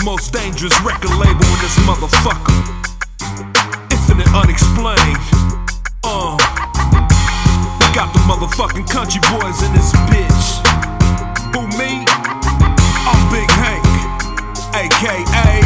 most dangerous record label in this motherfucker. Infinite Unexplained. Got the motherfucking country boys in this bitch. Who me? I'm Big Hank, aka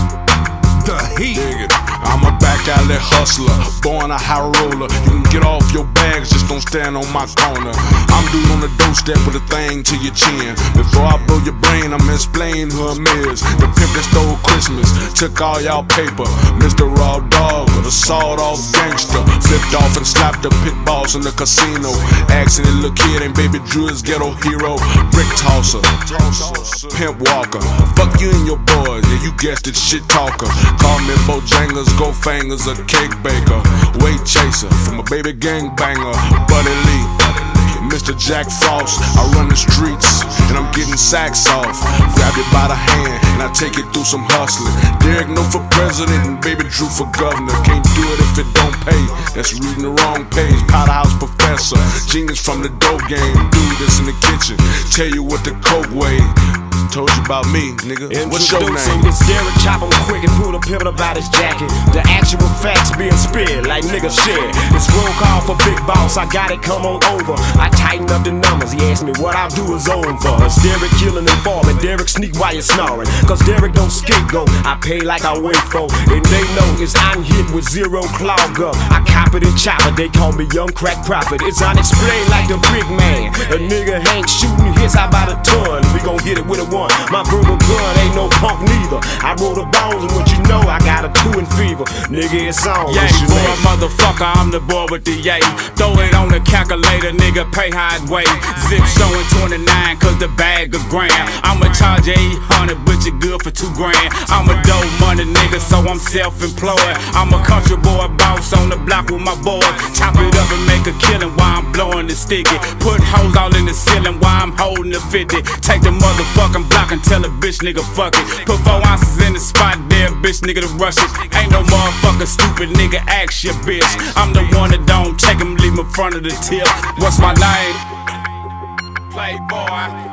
The Heat. I'm a back alley hustler, born a high roller. You can get off your bags, just don't stand on my corner. I'm dude on the doorstep with a thing to your chin. Before I blow your brain, I'm explaining who I'm is. The pimp that stole Christmas, took all y'all paper. Mr. Raw Dog, the sawed-off gangster. Flipped off and slapped the pit boss in the casino. Asking the little kid ain't Baby Drew his ghetto hero. Brick tosser, pimp walker. Fuck you and your boys, yeah, you guessed it, shit talker. Call me Bojangles, Go Fingers, a cake baker, weight chaser, from a baby gangbanger, Buddy Lee, Mr. Jack Frost. I run the streets and I'm getting sacks off. Grab it by the hand and I take it through some hustling. Derek No for president and Baby Drew for governor. Can't do it if it don't pay. That's reading the wrong page. Powderhouse professor, genius from the dope game. Do this in the kitchen, tell you what the coke weigh. Told you about me, nigga. What's your name? It's Derek, chop him quick and pull the pivot about his jacket. The actual facts being spit like nigga shit. It's roll call for Big Boss, I got it, come on over. I tighten up the numbers, he asked me what I'll do is over. It's Derek killing and farming, Derek sneak while you're snoring. Cause Derek don't scapegoat, I pay like I wait for. And they know it's I'm hit with zero clog up. I cop it and chop it, they call me Young Crack Prophet. It's unexplained like the big man. A nigga ain't shooting hits out by the ton. We gon' hit it with a one. My verbal gun ain't no punk neither. I roll the bones and what you know, I got a 2 in fever. Nigga, it's on. Yeah, boy, motherfucker, I'm the boy with the yay. Throw it on the calculator, nigga, pay how it weigh. Zip showing 29, cause the bag a grand. I'ma charge 800, but you good for 2 grand. I'm a dope money nigga, so I'm self-employed. I'm a country boy boss on the block with my boys. Chop it up and make a killing while I'm blowing the sticky. Put hoes all in the ceiling while I'm holding the 50. Take the motherfucking block and tell a bitch nigga fuck it. Put 4 ounces in the spot there, bitch nigga to rush it. Ain't no motherfucker stupid nigga, ask your bitch. I'm the one that don't take him, leave him in front of the tip. What's my name? Playboy.